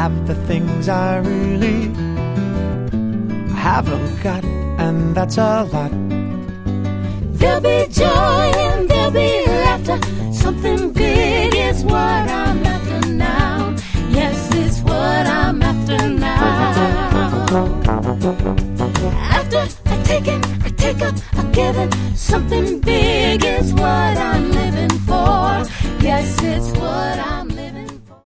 have the things I really haven't got, and that's a lot. There'll be joy and there'll be laughter. Something big is what I'm after now. Yes, it's what I'm after now. After I take it, I take up, I give it. Something big is what I'm living for. Yes, it's what I'm